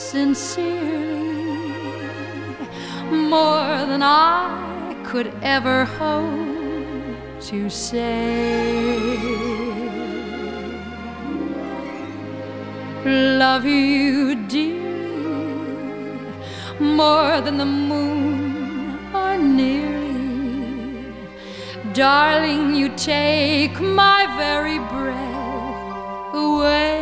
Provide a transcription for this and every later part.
sincerely, more than I could ever hope to say. Love you dearly, more than the moon or nearly. Darling, you take my very breath away.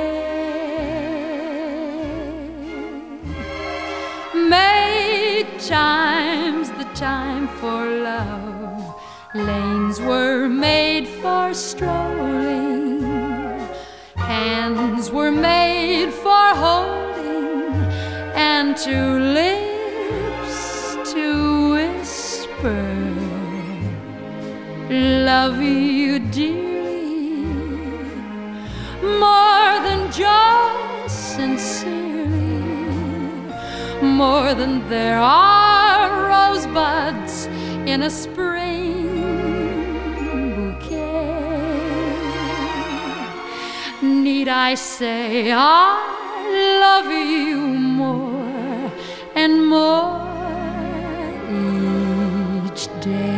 May time's the time for love, lanes were made for strolling, hands were made for holding, and two lips to whisper. Love you dearly, more than just sincerely, more than there are rosebuds in a spring bouquet. Need I say I love you more and more each day?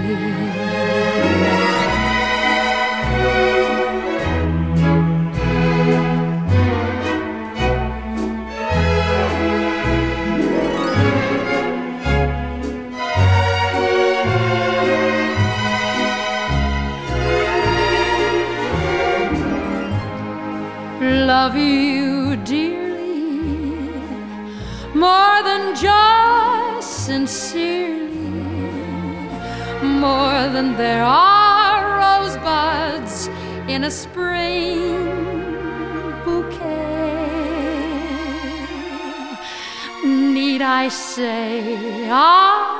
Love you dearly, more than just sincerely, more than there are rosebuds in a spring bouquet. Need I say I